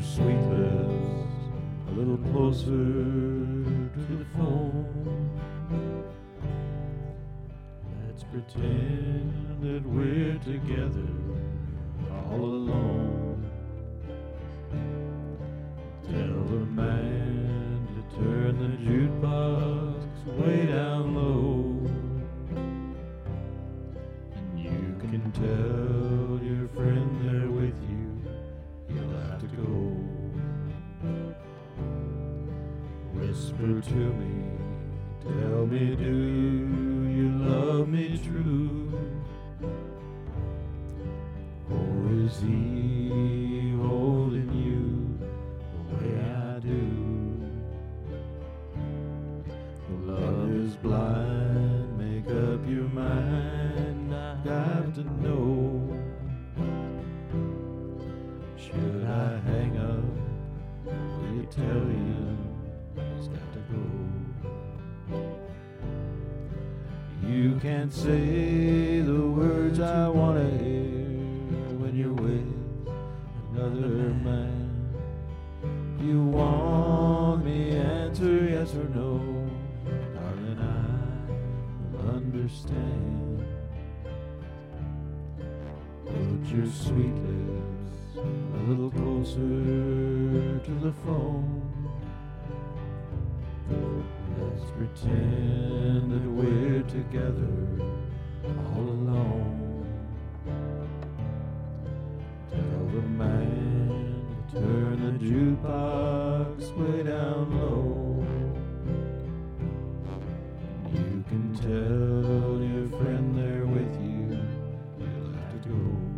sweet lips a little closer to the phone. Let's pretend that we're together all alone. Tell the man to turn the jukebox way down low. And you can tell your friend there with you, you'll have to go. Whisper to me, tell me, do you love me true? Or is he holding you the way I do? Love is blind, make up your mind, I have to know. Should I hang up? Will you tell him he's got to go? You can't say the words I want to hear when you're with another man. You want me answer yes or no, darling, I will understand. Put your sweet lips a little closer to the phone. Let's pretend that we're together all alone. Tell the man to turn the jukebox way down low. You can tell your friend there with you, you'll have to go.